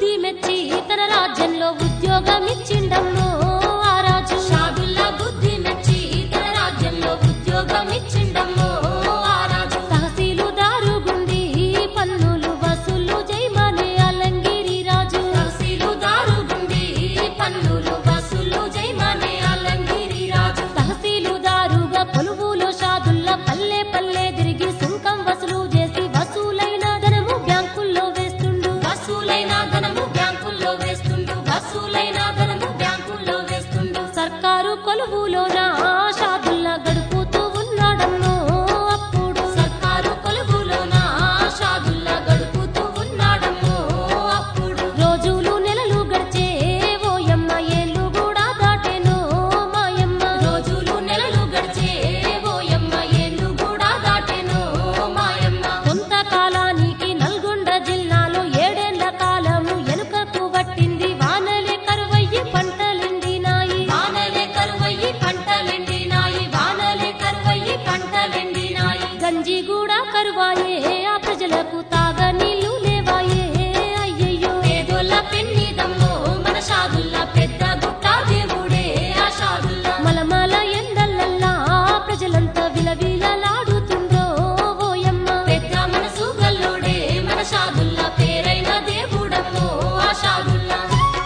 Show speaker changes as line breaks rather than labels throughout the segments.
బుద్ధి మెచ్చి తన రాజ్యంలో ఉద్యోగమిచ్చిండమ్మో ఆ రాజు షాదుల్లా బుద్ధి మెచ్చి తన రాజ్యంలో ఉద్యోగమిచ్చిండమ్మో ఆ రాజు తహసీలుదారు గుండి పన్నులు వసూలు జైమనే అలంగిరి రాజు తహసీలుదారు గుండి పన్నులు వసూలు జైమనే అలంగిరి రాజు తహసీలుదారుగా కొలువులో షాదుల్లా పల్లె పల్లె తిరిగి సుంకం వసూలు చేసి వసూలైన ధనము బ్యాంకుల్లో వేస్తుండు వసూలైన ధనము బ్యాంకుల్లో వేస్తుండు వసూలైన ధనము బ్యాంకుల్లో వేస్తుండు సర్కారు కొలువులోన షాదుల్లా గడుపుతూ ఉన్నాడమ్మో అప్పుడు సర్కారు కొలువులోన షాదుల్లా గడుపుతూ ఉన్నాడమ్మో అప్పుడు రోజులు నెలలు గడిచే ఓయమ్మ ఏళ్ళు కూడా దాటేనో మాయమ్మ రోజులు నెలలు గడిచే ఓయమ్మ ఏళ్ళు కూడా దాటేనో మాయమ్మ కొంతకాలానికి నల్గొండ జిల్లాలో 7 ఏళ్ల కాలము ఎనుకకు పట్టింది వానలే కరువయ్యి పంటలెండినాయి వానలే కరువయ్యి పంటలెండినాయి వానలే కరువయ్యి పంటలెండినాయి గంజి కూడా కరువాయే ఆ ప్రజలకు తాగ నీళ్లు లేవాయే అయ్యయ్యో పేదోళ్ళ పెన్నిదమ్మో మన షాదుల్లా పెద్ద గుట్ట దేవుడే ఆ షాదుల్లా మలమల ఎండలల్లా ప్రజలంతా విలవిలలాడుతుండ్రో ఓయమ్మ పెద్ద మనసు గల్లోడే మన షాదుల్లా పేరైన దేవుడమ్మో ఆ షాదుల్లా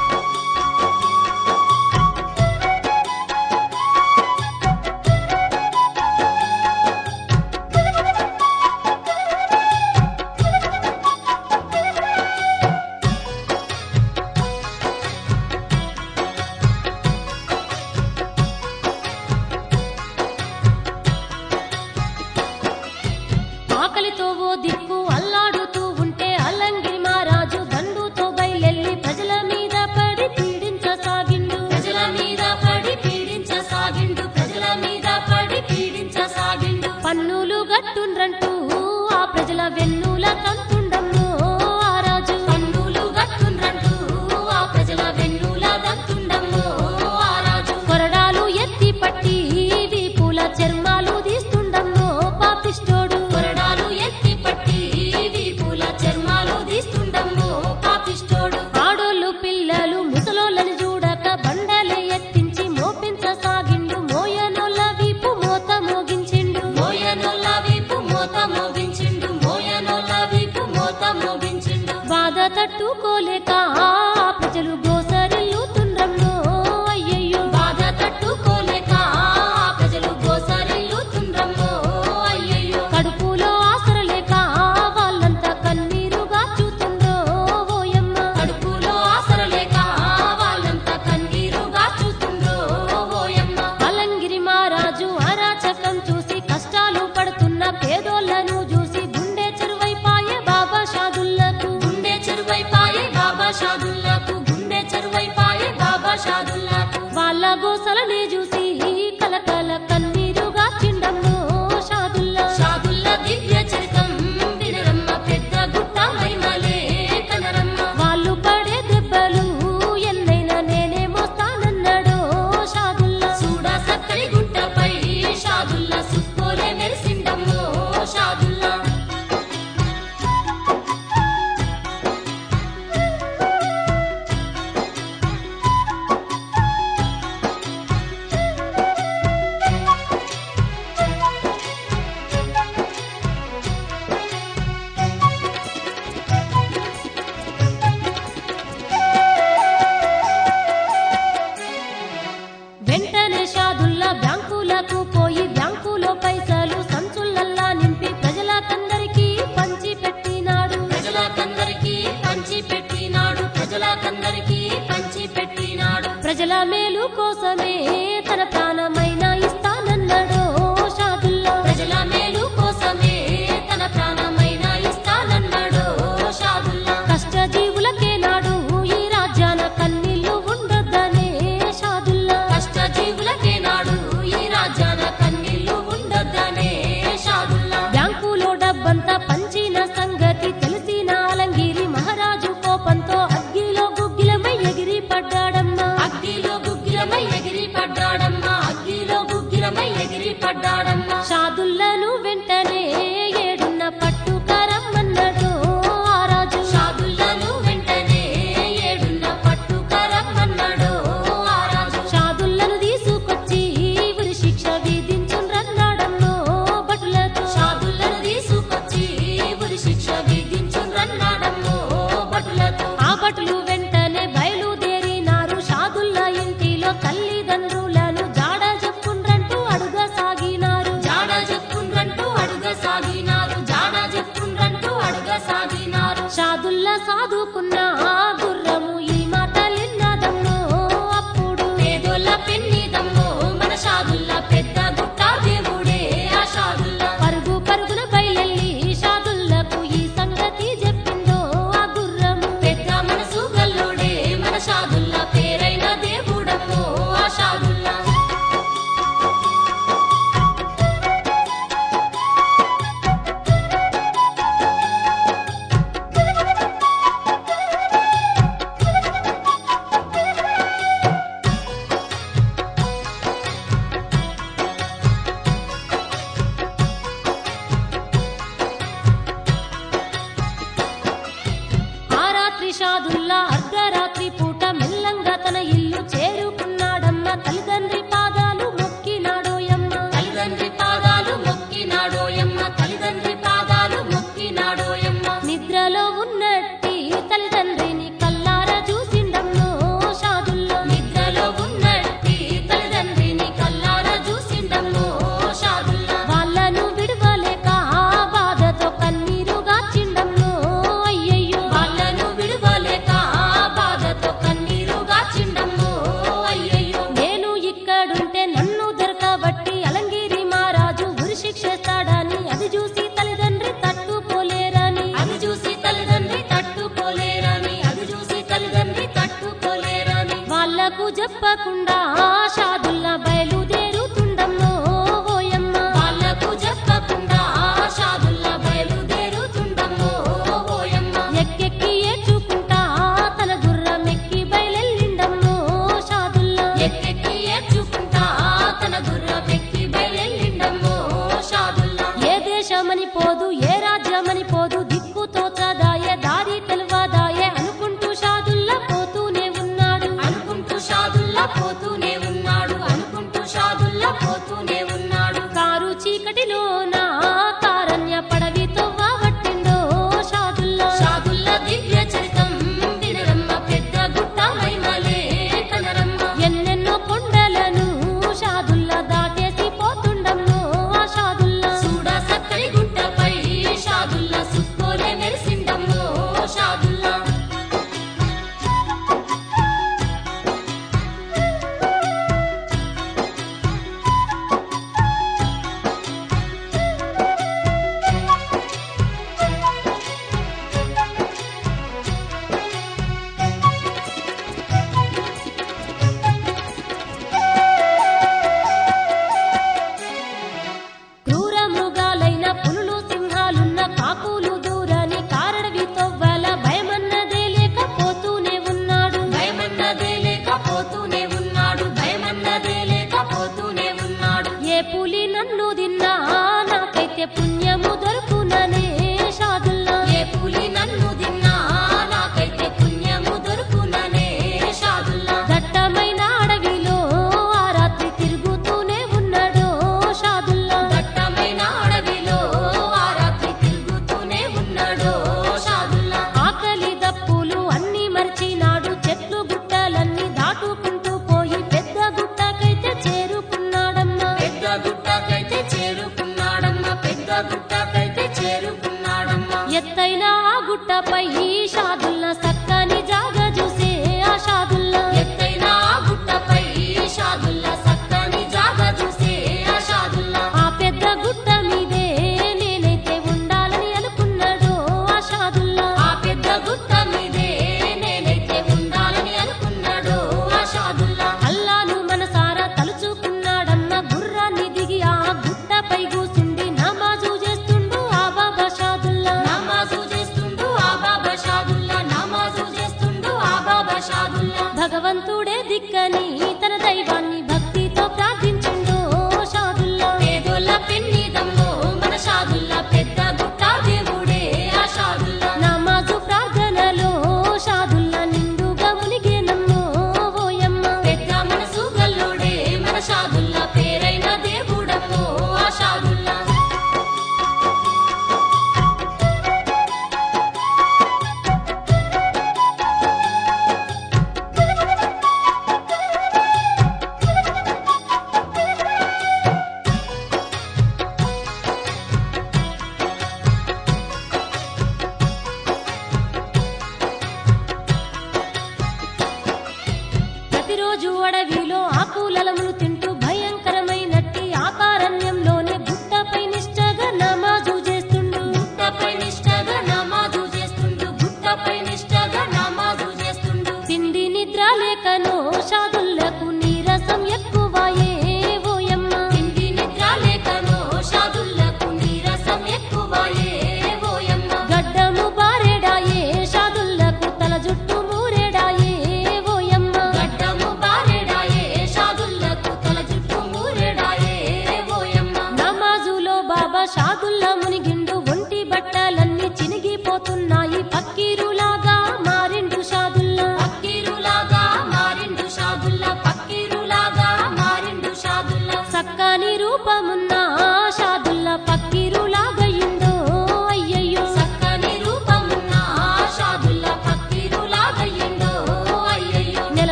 ఆకలితో ఓ దిక్కు అల్లాడుతూ ఉంటే అల్లంగిరి మహారాజు దండుతో బయలెల్లి ప్రజల మీద పడి పీడించసాగిండు ప్రజల మీద పడి పీడించసాగిండు ప్రజల మీద పడి పీడించసాగిండు పన్నులు గట్టుండ్రంటూ ఆ ప్రజల వెన్నుల తంతుండమ్మో ఆ రాజు పన్నులు గట్టుండ్రంటూ ఆ ప్రజల వెన్నుల తంతుండమ్మో ఆ రాజు కొరడాలు ఎత్తి పట్టి వీపుల చర్మాలు తీస్తుండమ్మో పాపిష్టోడు కొరడాలు ఎత్తి పట్టి వీపుల చర్మాలు తీస్తుండమ్మో పాపిష్టోడు ఆడోళ్ళు పిల్లలు ముసలోళ్ళని చూడక బండలే ఎత్తించి మోపించసాగిండు మోయనోళ్ళ వీపు మోత మోగించిండు మోయనోళ్ళ వీపు మోత మోగించిండు మోయనోళ్ళ వీపు మోత మోగించిండు బాధ తట్టుకోలేక ఆ ప్రజలు గోసరిల్లుతుండ్రమ్మో అయ్యయ్యో బాధ తట్టుకోలేక ఆ ప్రజలు గోసరిల్లుతుండ్రమ్మో అయ్యయ్యో కడుపులో ఆసరలేక వాళ్ళంతా కన్నీరుగా చూతుండ్రో ఓయమ్మ కడుపులో ఆసరలేక వాళ్ళంతా కన్నీరుగా చూస్తుండ్రో ఓయమ్మ అలంగిరి మహారాజు అరాచకం చూసి కష్టాలు పడుతున్న పేదోళ్ళను చూసి గుండె చెరువైపాయే బాబా షాదుల్లకు గుండె చెరువైపాయే బాబా షాదుల్లకు గుండె చెరువైపాయే బాబా షాదుల్లకు వాళ్ళ గోసలనే చూసి కలకల కన్నీరుగా చిండమ్మో షాదుల్లా షాదుల్లా దివ్య చరితం వినరమ్మ పెద్ద గుట్ట మైమలే కనరమ్మ వాళ్ళు పడే దెబ్బలు ఎన్నైనా నేనే మోస్తానన్నాడో షాదుల్లా చూడా సక్కని గుట్టపై షాదుల్లా సుక్కోలే మెరిసిండమ్మో షాదుల్లా వెంటనే షాదుల్లా బ్యాంకులకు పోయి బ్యాంకులో పైసలు సంచులల్లా నింపి ప్రజలకందరికీ పంచి పెట్టినాడు ప్రజలకందరికీ పంచి పెట్టినాడు ప్రజలకందరికీ పంచి పెట్టినాడు ప్రజల మేలు కోసమే తన ప్రాణమైన ఇస్తానన్నాడో షాదుల్లా ప్రజల మేలు కోసమే తన ప్రాణమైన ఇస్తానన్నాడో షాదుల్లా కష్టజీవులకే నాడు ఈ రాజ్యాన కన్నీళ్లు ఉండొద్దనే షాదుల్లా కష్టజీవులకే నాడు ఈ రాజ్యాన కన్నీళ్లు ఉండొద్దనే షాదుల్లా బ్యాంకులో డబ్బంతా పంచిన సంగతి తెలిసిన అలంగిరి మహారాజు కోపంతో అగ్గిలో గుగ్గిలమై ఎగిరి పడ్డాడమ్మా అగ్గిలో గుగ్గిలమై ఎగిరి పడ్డాడమ్మా అగ్గిలో గుగ్గిలమై ఎగిరి పడ్డాడమ్మా షాదుల్లను వెంటనే ఏడున్న పట్టుకరమ్మన్నాడు ఆ రాజు షాదుల్లను వెంటనే సాదుకున్న గుర్రము ఈ మాటలిన్నదమ్మో అప్పుడు పేదోళ్ళ పెన్నిదమ్మో మన షాదుల్లా పెద్ద గుట్ట దేవుడే ఆ షాదుల్లా పరుగు పరుగున బయలెల్లి షాదుల్లకు ఈ సంగతి చెప్పిందో ఆ గుర్రము పెద్ద మనసు గల్లోడే మన షాదుల్లా పేరైన దేవుడమ్మో ఆ షాదుల్లా షాదుల్లా అర్ధరాత్రి పూట మెల్లంగా తన ఇల్లు చేరుకున్నాడమ్మ తల్లిదండ్రి పాదాలు మొక్కినాడోయమ్మ తల్లిదండ్రి పాదాలు మొక్కినాడోయమ్మ తల్లిదండ్రి పాదాలు మొక్కినాడోయమ్మ నిద్రలో ఉన్నట్టి తల్లిదండ్రిని కల్లారా చూసిండమ్మో షాదుల్లా నిద్రలో ఉన్నట్టి తల్లిదండ్రిని కల్లారా చూసిండమ్మో షాదుల్లా వాళ్ళను విడవలేక బాధతో కన్నీరు గాచిండమ్మో అయ్యయ్యో వాళ్ళను విడవలేక బాధతో కన్నీరు గాచిండమ్మో అయ్యయ్యో నేను ఇక్కడుంటే నన్ను దొరకబట్టి అలంగిరి మహారాజు ఉరి శిక్షేస్తాడని అది చూసి తల్లిదండ్రి తట్టుకోలేరని అది చూసి తల్లిదండ్రి తట్టుకోలేరని అది చూసి తల్లిదండ్రి తట్టుకోలేరని వాళ్లకు చెప్పకుండా షాదుల్లా బయలుదేరుతుండమ్మో ఓయమ్మ వాళ్లకు చెప్పకుండా షాదుల్లా బయలుదేరుతుండమ్మో ఓయమ్మ ఎక్కెక్కి ఏడ్చుకుంటా తన గుర్రం ఎక్కి బయలెల్లిండమ్మో షాదుల్లా ఎక్కెక్కి ఏడ్చుకుంటా తన గుర్రం ఎక్కి బయలెల్లిండమ్మో షాదుల్లా ఏ దేశమని పోదు ఏ రాజ్యమని పోదు దిక్కు తోచదాయే దారి తెలువదాయే అనుకుంటూ షాదుల్లా పోతూనే ఉన్నాడు అనుకుంటూ షాదుల్లా పోతూనే ఉన్నాడు అనుకుంటూ షాదుల్లా పోతూనే ఉన్నాడు కారు చీకటిలోన కారణ్య పడవి తొవ్వబట్టిండో షాదుల్లా షాదుల్లా దివ్య చరితం వినరమ్మ పెద్ద గుట్ట మైమలే కనరమ్మ ఎన్నెన్నో కొండలను షాదుల్లా దాటేసి పోతుండమ్మో ఆ షాదుల్లా చూడ సక్కని గుట్టపై షాదుల్లా సుక్కోలే మెరిసిండమ్మో షాదుల్లా క్రూర మృగాలైన పులులు సింహాలున్న కాకులు దూరని కారడవి తొవ్వల భయమన్నదే లేకపోతూనే ఉన్నాడు భయమన్నదే లేకపోతూనే ఉన్నాడు భయమన్నదే లేకపోతూనే ఉన్నాడు ఏ పులి నన్ను తిన్నా నాకైతే పుణ్యము దొరుకుననే షాదుల్లా ఏ పులి నన్ను తిన్నా నాకైతే పుణ్యము దొరుకుననే షాదుల్లా దట్టమైన అడవిలో ఆ రాత్రి తిరుగుతూనే ఉన్నాడో షాదుల్లా దట్టమైన అడవిలో ఆ రాత్రి తిరుగుతూనే ఉన్నాడో షాదుల్లా ఆకలి దప్పులు అన్ని మర్చినాడు చెట్లు గుట్టలన్నీ దాటుకుంటూ పోయి పెద్ద గుట్టకైతే చేరుకున్నాడమ్మా పెద్ద గుట్ట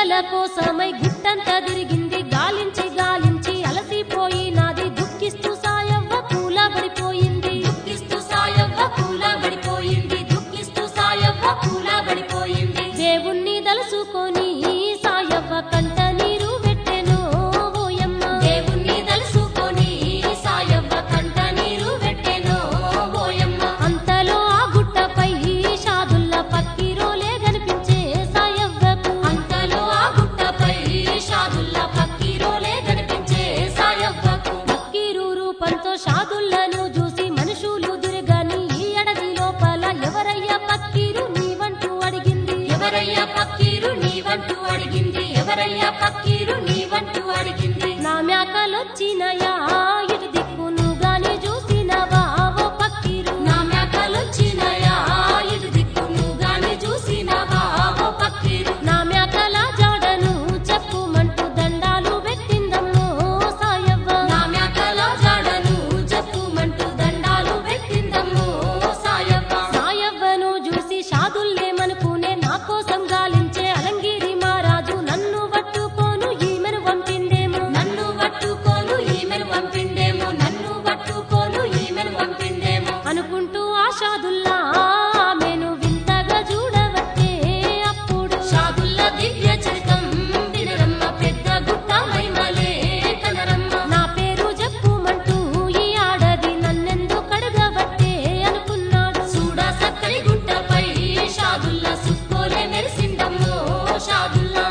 పిల్లల కోసమై గుట్టంతా తిరిగింది, గాలించి గాలించి అలసిపోయినాది. దుఃఖిస్తూ సాయవ్వ కూలబడిపోయింది, దుఃఖిస్తూ సాయవ్వ కూలబడిపోయింది, దుఃఖిస్తూ సాయవ్వ కూలబడిపోయింది. దేవుణ్ణి తలుసుకొని సాయవ్వ కంట నీరు పెట్టెను ఓయమ్మ, దేవుణ్ణి తలుసుకొని సాయవ్వ కంట నీరు పెట్టెను ఓయమ్మ. అంతలో ఆ గుట్టపై షాదుల్లా పక్కిరోలే కనిపించే సాయవ్వకు, అంతలో ఆ గుట్టపై షాదుల్లా పక్కిరోలే కనిపించే సాయవ్వకు. పక్కిరు రూపంతో షాదుల్లను చూసి మనుషులు దిరగని ఈ అడవి లోపల ఎవరయ్యా పక్కిరు నీవంటూ అడిగింది, ఎవరయ్యా పక్కిరు నీవంటూ అడిగింది, ఎవరయ్యా పక్కిరు నీవంటూ అడిగింది. నా మేకలొచ్చినయా ఇటు దిక్కును గాని చూసినవా ఓ పక్కిరు, నా మేకలొచ్చినయా ఇటు దిక్కును గాని చూసినవా ఓ పక్కిరు. నా మేకల జాడను చెప్పుమంటూ దండాలు పెట్టిందమ్మో సాయవ్వ, నా మేకల జాడను చెప్పుమంటూ దండాలు పెట్టిందమ్మో సాయవ్వ. సాయవ్వను చూసి షాదుల్లేమనుకునే, నా కోసం గాలించే అలంగిరి మహారాజు నన్ను పట్టుకోను ఈమెను పంపిండేమో, నన్ను పట్టుకోను ఈమెను పంపిండేమో, నన్ను పట్టుకోను ఈమెను పంపిండేమో అనుకుంటూ ఆ షాదుల్లా ఆమెను వింతగా చూడవట్టే. అప్పుడు షాదుల్లా దివ్య చరితం వినరమ్మ, పెద్ద గుట్ట మైమలే కనరమ్మ. నా పేరు చెప్పుమంటూ ఈ ఆడది నన్నెందుకు కడగవట్టే అనుకున్నాడు. చూడా సక్కని గుట్టపై షాదుల్లా సుక్కోలే మెరిసిందమ్మో షాదుల్లా.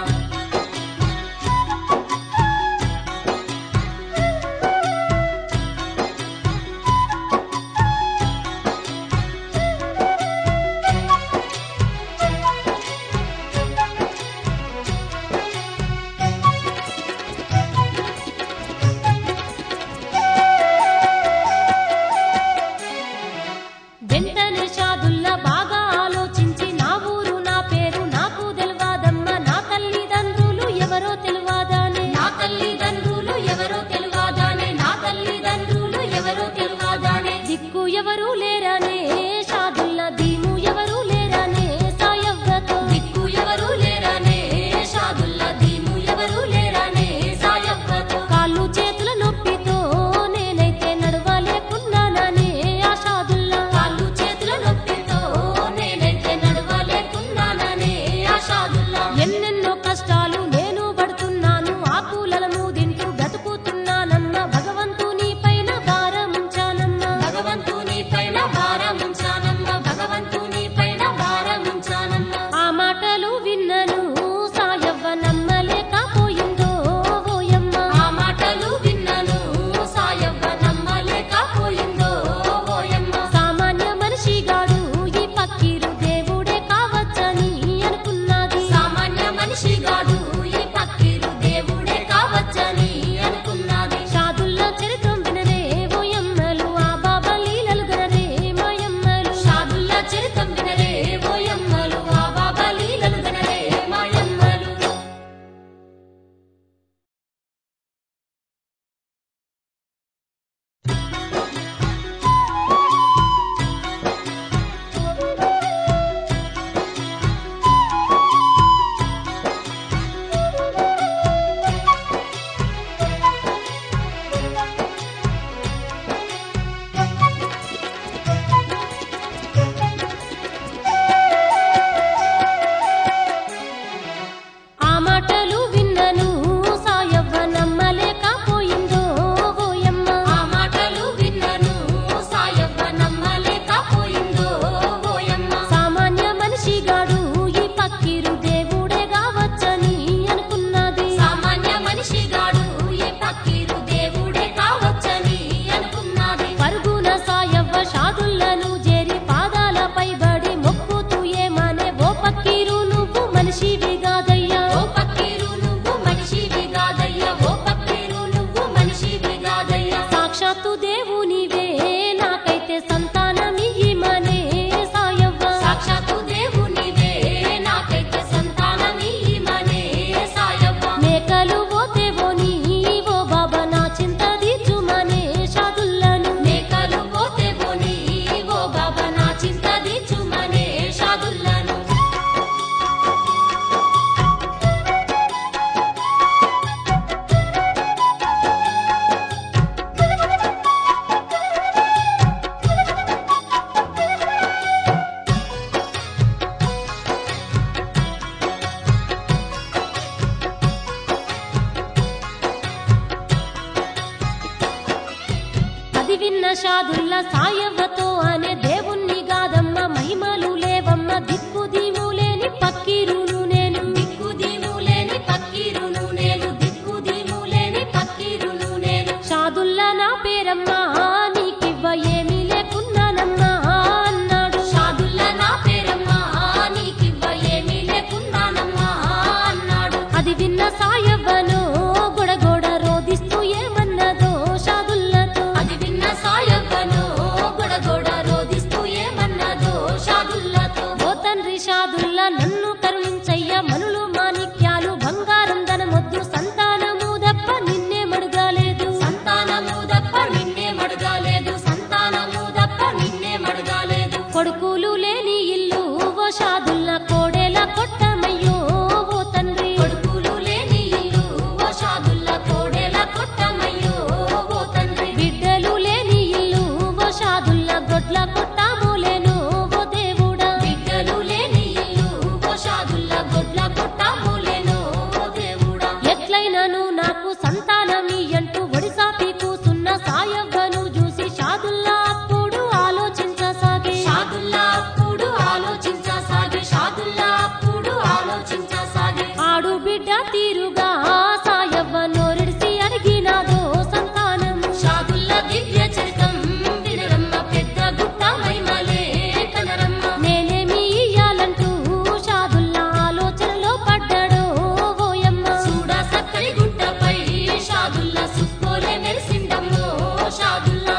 వెంటనే షాదుల్లా బాగా ఆలోచించి, నా ఊరు నా పేరు నాకు తెలవాదమ్మ, నా తల్లిదండ్రులు ఎవరో తెలవాదానే, నా తల్లిదండ్రులు ఎవరో తెలవాదానే, నా తల్లిదండ్రులు ఎవరో తెలవాదానే. దిక్కు ఎవరు లేరానే షాదుల్లా, దీము ఎవరు లేరానే సాయవ్వతో, దిక్కు ఎవరు లేరానే షాదుల్లా, దీము ఎవరు లేరానే సాయవ్వతో. కాళ్ళు చేతుల నొప్పితో నేనైతే నడవలేకున్నాననే ఆ షాదుల్లా, కాళ్ళు చేతుల నొప్పితో నేనైతే నడవలేకున్నాననే ఆ షాదుల్లా. ఎన్నెన్నో కష్టాలు నేను పడుతున్నాను, ఆకులను తింటూ బ్రతుకుతున్నానమ్మ, భగవంతుని పైన భారముంచానమ్మ, భగవంతుని పైన భారముంచానమ్మ, భగవంతుని పైన భారముంచానమ్మ. ఆ మాటలు విన్నను సాయవ్వ నమ్మలేకపోయిందో ఓయమ్మ, ఆ మాటలు విన్నను సాయవ్వ నమ్మలేకపోయిందో ఓయమ్మ. సామాన్య మనిషిగాడు ఈ పక్కిరు దేవుడే కావచ్చని అనుకున్నది, సామాన్య మనిషిగాడు ఈ పక్కిరు దేవుడే కావచ్చని అనుకున్నది. షాదుల్లా చరిత్రం వినరే ఓయమ్మలు, ఆ బాబా లీలలు గనరే మాయమ్మలు, షాదుల్లా చరిత్రం వినరే ఓయమ్మలు, ఆ బాబా లీలలు గనరే మాయమ్మలు. ఆ మాటలు విన్నను సాయవ్వ నమ్మలేకపోయిందో ఓయమ్మ, ఆ మాటలు విన్నను సాయవ్వ నమ్మలేకపోయిందో ఓయమ్మ. సామాన్య మనిషిగాడు ఈ పక్కిరు దేవుడే కావచ్చని అనుకున్నది, సామాన్య మనిషిగాడు ఈ పక్కిరు దేవుడే కావచ్చని అనుకున్నది. పరుగున సాయవ్వ షాదుల్లను చేరి పాదాలపై బడి మొక్కుతూ ఏమనే, ఓ పక్కిరు నువ్వు మనిషివి కాదయ్యా, ఓ పక్కిరు షాదుల్లా సాయవ్వతో అనే దేవుణ్ణి గాదమ్మ మహిమలు లేవమ్మ దిక్కు దీములేని పక్కీరును నేను దిక్కు దీములేని పక్కీరును నేను దిక్కు దీములేని పక్కీరును నేను షాదుల్లా నా పేరమ్మా నీకివ్వ ఏమీ లేకున్నానమ్మా అన్నాడు షాదుల్లా నా పేరమ్మా నీకివ్వ ఏమీ లేకున్నానమ్మా అన్నాడు అది విన్న సాయవ్వను గొడగొడ రోదిస్తూ ఏమన్నదో షాదుల్లాతో అది విన్న సాయవ్వను గొడగొడ రోదిస్తూ ఏమన్నదో షాదుల్లాతో ఓ తండ్రి షాదుల్లా నన్ను కరుణించయ్య మనులు మాణిక్యాలు బంగారం ధనమొద్దు సంతానము దప్ప నిన్నే మడగాలేదు సంతానము దప్ప నిన్నే మడగాలేదు సంతానము దప్ప నిన్నే మడగాలేదు కొడుకులు లేని ఇల్లు ఓ షాదుల్లా కోడేల కొట్టమయ్యో ఓ తండ్రి కొడుకులు లేని ఇల్లు ఓ షాదుల్లా కోడేల కొట్టమయ్యో ఓ తండ్రి బిడ్డలు లేని ఇల్లు ఓ షాదుల్లా గొడ్ల కొట్టాములేను ఓ దేవుడా బిడ్డలు లేని ఇల్లు ఓ షాదుల్లా గొడ్ల కొట్టాములేను ఓ దేవుడా ఎట్లైనను నాకు సంతానమి అంటూ ఒడిసాపి కూసున్న సాయవ్వను చూసి షాదుల్లా అప్పుడు ఆలోచించసాగే షాదుల్లా అప్పుడు ఆలోచించసాగే షాదుల్లా అప్పుడు ఆలోచించసాగే ఆడు బిడ్డ తీరుగా సాయవ్వ నోరిడిసి అడిగినాదో సంతానము షాదుల్లా దివ్య చరితం వినరమ్మ పెద్ద గుట్ట మైమలే కనరమ్మ నేనేమి ఇయ్యాలంటూ షాదుల్లా ఆలోచనలో పడ్డాడో ఓయమ్మ చూడా సక్కని గుట్టపై షాదుల్లా సుక్కోలే మెరిసిందమ్మో షాదుల్లా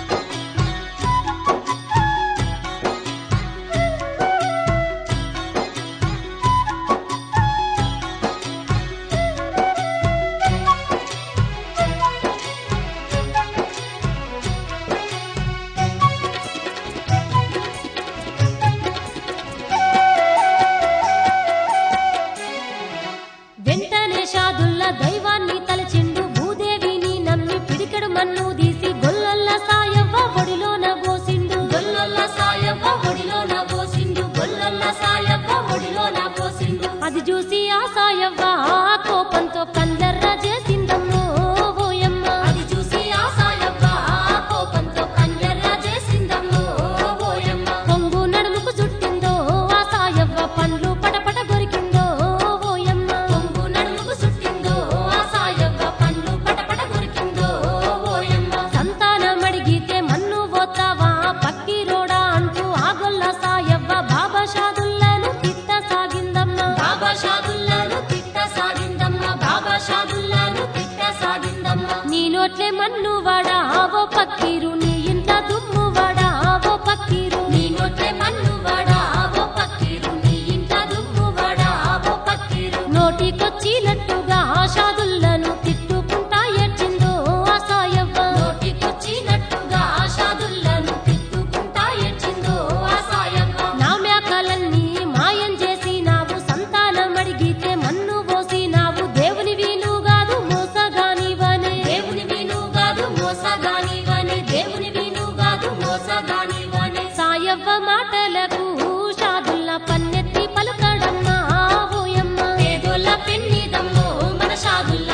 వెంటనే షాదుల్లా దైవాన్ని తలచిండు భూదేవిని నమ్మి పిడికెడు మన్ను తీసి గొల్లొల్ల సాయవ్వ ఒడిలోన పోసిండు గొల్లొల్ల సాయవ్వ ఒడిలోన పోసిండు గొల్లొల్ల సాయవ్వ ఒడిలోన పోసిండు అది చూసి ఆ సాయవ్వ కోపంతో కందర్ర చేసిందమ్మో ఓయమ్మ అది చూసి ఆ సాయవ్వ కోపంతో కందర్ర చేసిందమ్మో ఓయమ్మ కొంగు నడుముకు చుట్టిందో ఆ సాయవ్వ పండ్లు పటపట కొరికిందో ఓయమ్మ కొంగు నడుముకు చుట్టిందో ఆ సాయవ్వ పండ్లు పటపట కొరికిందో ఓయమ్మ సంతానం అడిగితే మన్ను పోతావా పక్కిరోడా అంటూ ఆగొల్ల సాయవ్వ బాబా షాదుల్లాను తిట్టసాగిందమ్మ బాబా షాదుల్లాను తిట్టసాగిందమ్మ బాబా షాదుల్లాను తిట్టసాగిందమ్మ నీ నోట్లే మన్ను వాడా ఓ పక్కీరు నీ ఇంట దుమ్ము వాడా ఓ పక్కీరు నీ నోట్లే మన్ను వాడా ఓ పక్కీరు నీ ఇంట దుమ్ము వాడా ఓ పక్కీరు నోటికొచ్చినట్టుగా షాదుల్లాను తిట్టుకుంటా ఏడ్చిందో ఆ సాయవ్వ నోటికొచ్చినట్టుగా షాదుల్లాను తిట్టుకుంటా ఏడ్చిందో ఆ సాయవ్వ నా మేకలన్నీ మాయం చేసినావు సంతానం అడిగితే మన్ను పోసినావు దేవుని వీను గాదు మోసగానివనే దేవుని వీను గాదు మోసగానివనే దేవుని వీను గాదు మోసగానివనే సాయవ్వ మాటలకు షాదుల్లా పన్నెత్తి పలుకడమ్మా ఓయమ్మ పేదోళ్ళ పెన్నిదమ్మో మన షాదుల్లా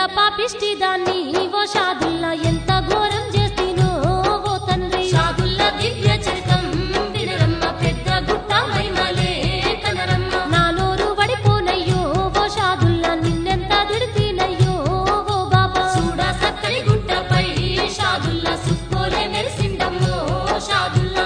పాపిష్టి దాన్ని ఓ షాదుల్లా ఎంత ఘోరం చేస్తీనో ఓ తండ్రి షాదుల్లా దివ్య చరితం వినరమ్మ పెద్ద గుట్ట మైమలే కనరమ్మ నా నోరు వడిపోనయ్యో ఓ షాదుల్లా నిన్నెంత దిడితీనయ్యో ఓ బాబా చూడా సక్కని గుట్టపై షాదుల్లా సుక్కోలే మెరిసిండమ్మో షాదుల్లా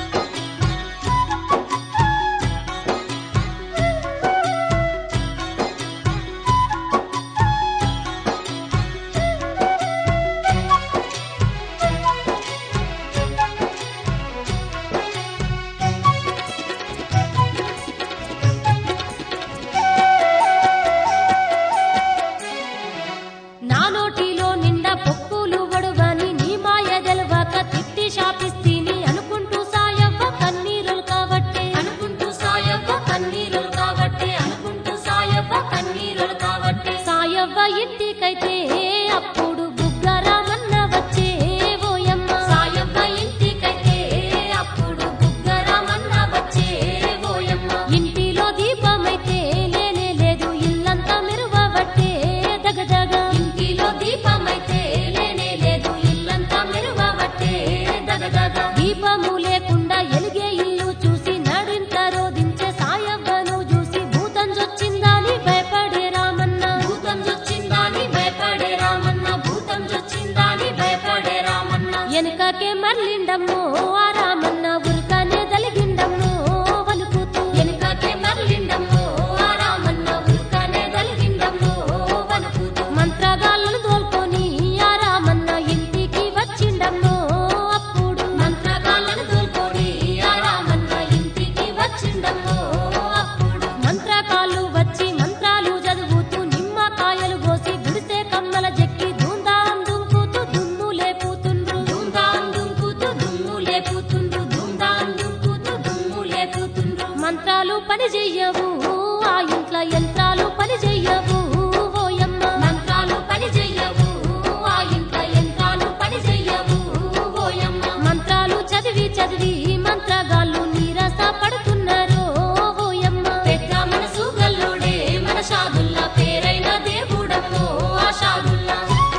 నా నోటిలో నిండా పొక్కులు వడువని నీ మాయ గెలవాక తిట్టి శాపిస్తీని అనుకుంటూ సాయవ్వ కన్నీరులు కాబట్టే అనుకుంటూ సాయవ్వ కన్నీరులు కాబట్టే అనుకుంటూ సాయవ్వ కన్నీరులు కాబట్టే సాయవ్వ ఇంటికైతే అప్పుడు బుగ్గరామన్న వచ్చే ఓయమ్మ సాయవ్వ ఇంటికైతే అప్పుడు బుగ్గరామన్న వచ్చే ఓయమ్మ ఇంటిలో దీపమైతే లేనే లేదు ఇల్లంతా మెరువబట్టే దగదగ ఇంటిలో దీపమైతే లేనే లేదు ఇల్లంతా మెరువబట్టే దగదగ దీపము లేకుండా ఎలిగే ఇల్లు చూసి నడింత రోదించే సాయవ్వను చూసి భూతం జొచ్చిందని భయపడే రామన్న భూతం జొచ్చిందని భయపడే రామన్న భూతం జొచ్చిందని భయపడే రామన్న వెనకకే మర్లిండమ్మో ఆ రామన్న ఉరకనే దలిగిండమ్మో వలుకుతూ వెనకకే మర్లిండమ్మో ఆ రామన్న ఉరకనే దలిగిండమ్మో వలుకుతూ మంత్రగాళ్ళను తోల్కొని ఆ రామన్న ఇంటికి వచ్చిండమ్మో అప్పుడు మంత్రగాళ్ళను తోల్కొని ఆ రామన్న ఇంటికి వచ్చిండమ్మో అప్పుడు మంత్రకాళ్ళు వచ్చి మంత్రాలు చదువుతూ నిమ్మకాయలు కోసి గుడిసే కమ్మల జెక్కి ధూంధాం దుంకుతూ దుమ్ము లేపుతుండ్రు ధూంధాం దుంకుతూ దుమ్ము లేపుతుండ్రు ధూంధాం దుంకుతూ దుమ్ము లేపుతుండ్రు మంత్రాలు పని చెయ్యవు ఆ ఇంట్లో యంత్రాలు పని చెయ్యవు ఓయమ్మ మంత్రాలు పని చెయ్యవు ఆ ఇంట్లో యంత్రాలు పని చెయ్యవు ఓయమ్మ మంత్రాలు చదివి చదివి మంత్రగాళ్ళు నీరస పడుతున్నారు ఓయమ్మ పెద్ద మనసు గల్లోడే మన షాదుల్లా పేరైన దేవుడమ్మో ఆ షాదుల్లా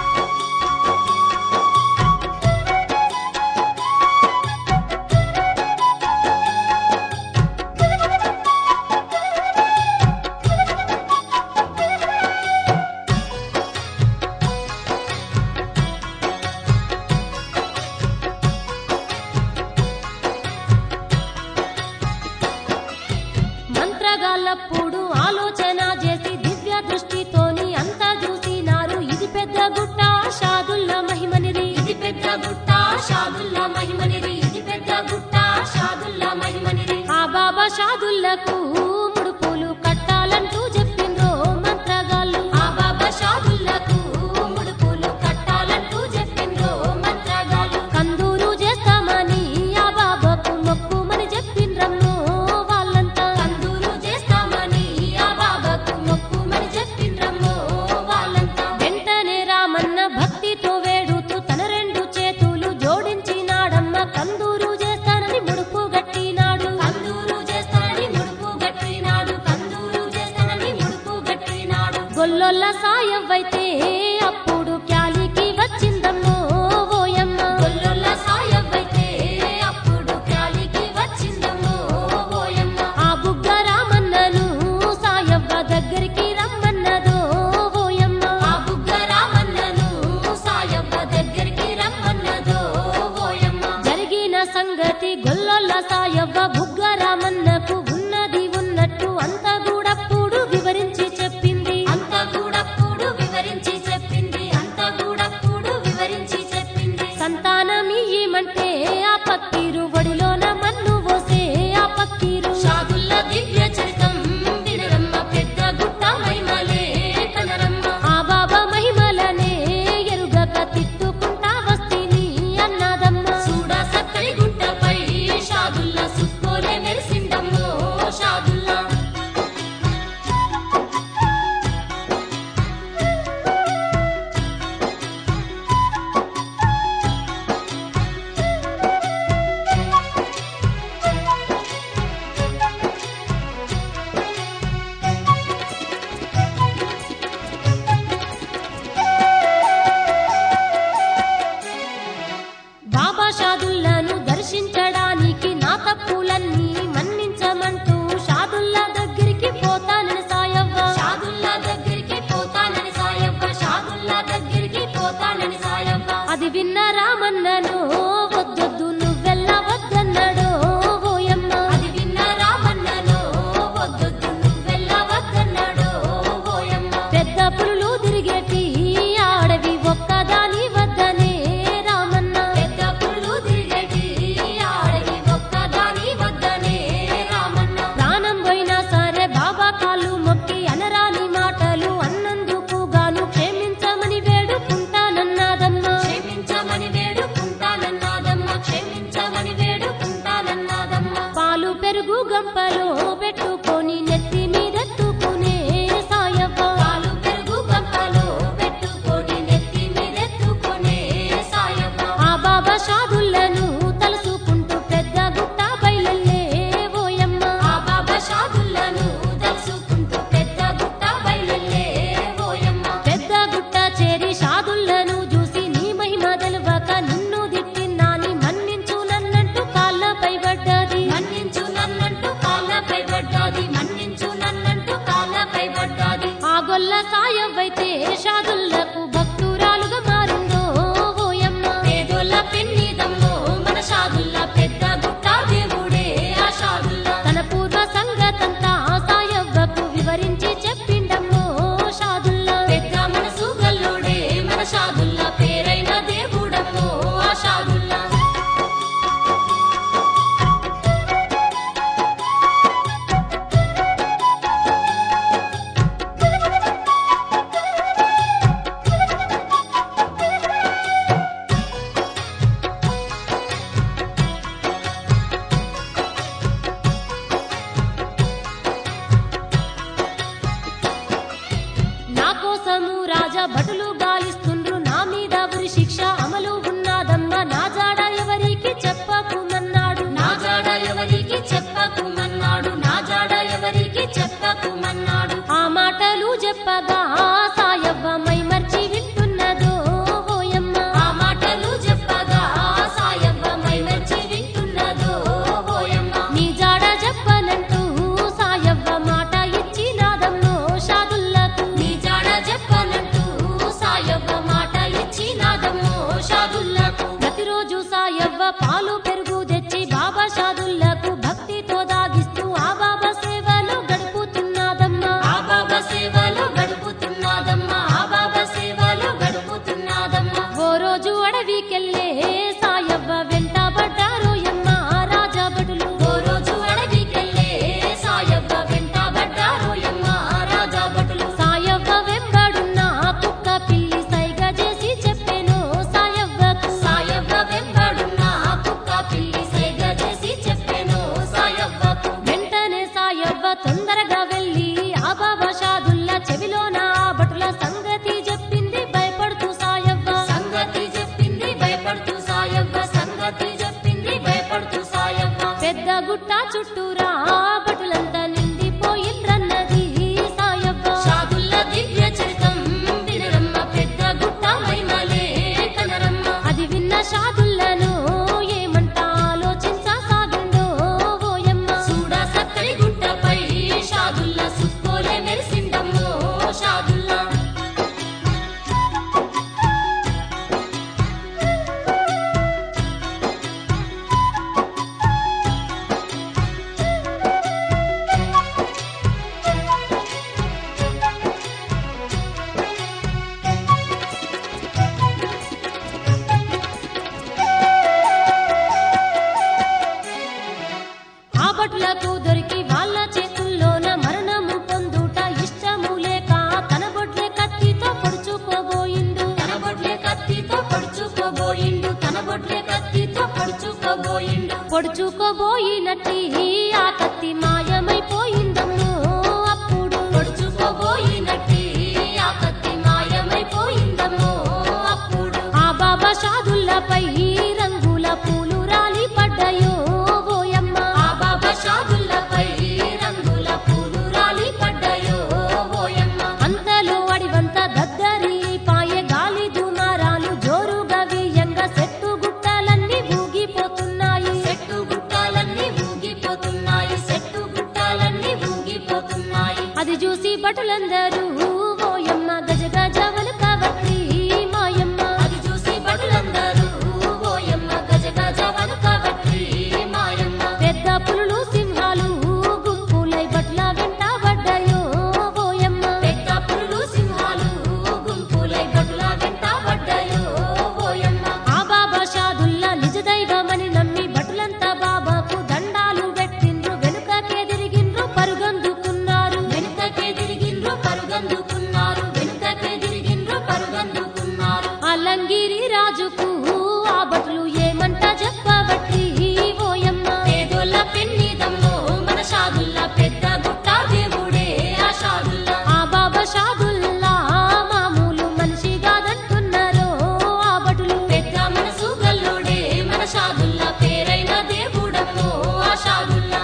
మంత్రగాళ్ళప్పుడు ఆలోచన చేసి దివ్య దృష్టితోని అంతా చూసినారు ఇది పెద్ద గుట్ట షాదుల్లా మహిమనిది ఇది పెద్ద గుట్ట షాదుల్లా మహిమనిది ఇది పెద్ద గుట్ట షాదుల్లా మహిమనిది ఆ బాబా షాదుల్లకు ముడుపులు కట్టాలంటూ చెప్పిండ్రో మంత్రగాళ్ళు ఆ బాబా షాదుల్లకు ముడుపులు కట్టాలంటూ చెప్పిండ్రో మంత్రగాళ్ళు కందూరు చేస్తామని ఆ బాబాకు మొక్కుమని చెప్పిండ్రమ్మో వాళ్ళంతా కందూరు చేస్తామని ఆ బాబాకు మొక్కుమని చెప్పిండ్రమ్మో వాళ్ళంతా వెంటనే రామన్న భక్తితో వేడుతూ తన రెండు చేతులు జోడించినాడమ్మ కందూరు చేస్తానని ముడుపు గట్టినాడు కందూరు చేస్తానని ముడుపు గట్టినాడు కందూరు చేస్తానని ముడుపు గట్టినాడు గొల్లొల్ల సాయవ్వైతే అప్పుడు క్యాలికి వచ్చిందమ్మో ఓయమ్మ గొల్లొల్ల సాయవ్వైతే అప్పుడు క్యాలికి వచ్చిందమ్మో ఓయమ్మ ఆ బుగ్గ రామన్నను సాయవ్వ దగ్గరికి రమ్మన్నదో ఓయమ్మ ఆ బుగ్గ రామన్నను సాయవ్వ దగ్గరికి రమ్మన్నదో ఓయమ్మ జరిగిన సంగతి గొల్లొల్ల సాయవ్వ బుగ్గ రామన్నకు ఉన్నది ఉన్నట్టు అంత గూడప్పుడు వివరించి చెప్పింది అంత గూడప్పుడు వివరించి పొడుచుకోబోయినట్టి ఆ కత్తి మాయమైపోయిందమ్మో అప్పుడు పొడుచుకోబోయినట్టి ఆ కత్తి మాయమైపోయిందమ్మో అప్పుడు ఆ బాబా షాదుల్లపై రంగుల పూలు రాలి పడ్డాయో ఓయమ్మ ఆ బాబా షాదుల్లపై రంగుల పూలు రాలి పడ్డాయో ఓయమ్మ అంతలో అడివంత దద్దరి పాయె గాలి దుమారాలు జోరుగా వీయంగా చెట్టు గుట్టాలన్నీ ఊగిపోతున్నాయి చెట్టు గుట్టాలన్నీ ఊగిపోతున్నాయి చెట్టు గుట్టాలన్నీ ఊగిపోతున్నాయి అది చూసి భటులందరూ ఓయమ్మ గజ గజ వనకవట్టి మాయమ్మ అది చూసి భటులందరూ ఓయమ్మ గజ గజ వనకవట్టి మాయమ్మ పెద్ద పులులు సింహాలు గుంపులై భటుల వెంట పడ్డాయో ఓయమ్మ పెద్ద పులులు సింహాలు గుంపులై భటుల వెంట పడ్డాయో ఓయమ్మ ఆ బాబా షాదుల్లా నిజ దైవమని నమ్మి భటులంతా బాబాకు దండాలు పెట్టిండ్రు వెనుకకే తిరిగిండ్రు పరుగందుకున్నారు వెనుకకే తిరిగిండ్రు పరుగందుకున్నారు వెనుకకే తిరిగిండ్రు పరుగందుకున్నారు అలంగిరి రాజుకు ఆ భటులు ఏమంట చెప్పబట్టి ఓయమ్మ పేదోళ్ళ పెన్నిదమ్మో మన షాదుల్లా పెద్ద గుట్ట దేవుడే ఆ షాదుల్లా ఆ బాబా షాదుల్లా మామూలు మనిషి కాదంటున్నారో ఆ భటులు పెద్ద మనసు గల్లోడే మన షాదుల్లా పేరైన దేవుడమ్మో ఆ షాదుల్లా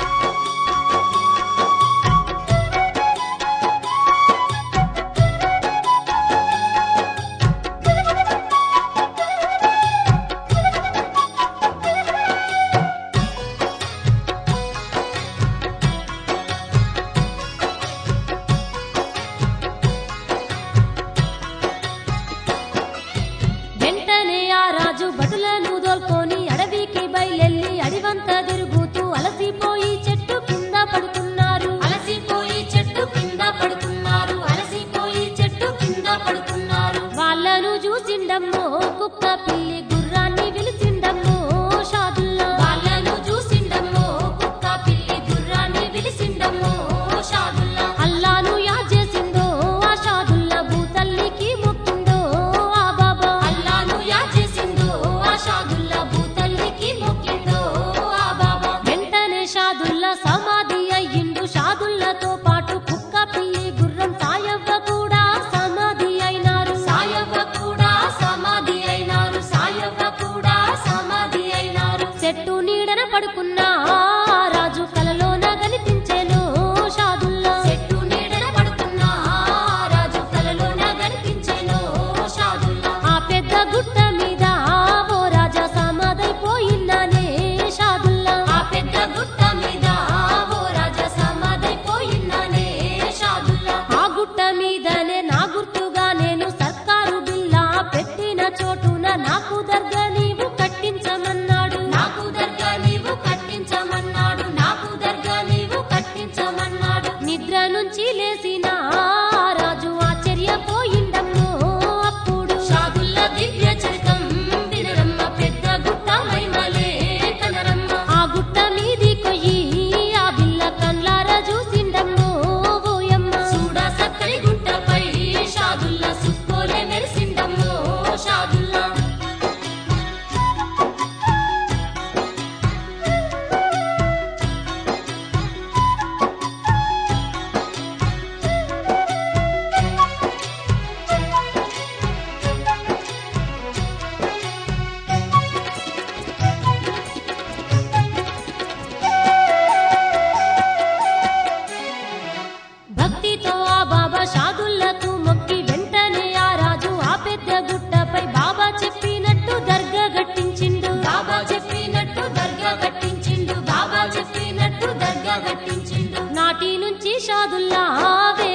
వెంటనే ఆ రాజు భటులను దోల్కొని అడవికి బయలెళ్ళి అడివంత తిరుగుతూ అలసిపోయి చెట్టు కింద పడుకున్నారు అలసిపోయి చెట్టు కింద పడుకున్నారు అలసిపోయి చెట్టు కింద పడుకున్నారు వాళ్ళను చూసిండమ్మో కుక్క పిల్లి గుర్రాన్ని పిలిచిండమ్మో షాదుల్లా వాళ్ళను చూసిండమ్మో కుక్క పిల్లి గుర్రాన్ని పిలిచిండమ్మో షాదుల్లా అల్లాను యాద్ చేసిందో ఆ షాదుల్లా భూతల్లికి మొక్కిందో ఆ బాబా అల్లాను యాద్ చేసిందో ఆ షాదుల్లా భూతల్లికి మొక్కిందో ఆ బాబా వెంటనే షాదుల్లా సమాధి అయ్యిండు షాదుల్లతో పాటు కుక్క పిల్లి గుర్రం సాయవ్వ కూడా సమాధి అయినారు సాయవ్వ కూడా సమాధి అయినారు సాయవ్వ కూడా సమాధి అయినారు చెట్టు నీడన పడుకున్న ఆ రాజు కలలోన కనిపించెను షాదుల్లా చెట్టు నీడన పడుకున్న ఆ రాజు కలలోన కనిపించెను షాదుల్లా ఆ పెద్ద గుట్ట మీద ఓ రాజా సమాధైపోయిందనే షాదుల్లా ఆ పెద్ద గుట్ట మీద ఓ రాజా సమాధైపోయిందనే షాదుల్లా ఆ గుట్ట మీదనే నా గుర్తుగా నేను సర్కారు బిల్లా పెట్టిన చోటున నాకు దర్గా నీవు కట్టించమన్నాడు నాకు దర్గా నీవు కట్టించమన్నాడు నాకు దర్గా నీవు కట్టించమన్నాడు నిద్ర నుంచి లేసిన ఆ రాజు ఆశ్చర్యపోయిండమ్మో అప్పుడు షాదుల్లా దివ్య చరితం వినరమ్మ పెద్ద గుట్ట మైమలే కనరమ్మ ఆ గుట్ట మీది కొయ్యి ఆ బిల్ల కండ్లార చూసిండమ్మో ఓయమ్మ చూడా సక్కని గుట్టపై షాదుల్లా సుక్కోలే మెరిసిండమ్మో షాదుల్లా భక్తితో ఆ బాబా షాదుల్లకు మొక్కి వెంటనే ఆ రాజు ఆ పెద్ద గుట్టపై బాబా చెప్పినట్టు దర్గా కట్టించిండు బాబా చెప్పినట్టు దర్గా కట్టించిండు బాబా చెప్పినట్టు దర్గా కట్టించిండు నాటి నుంచి షాదుల్లా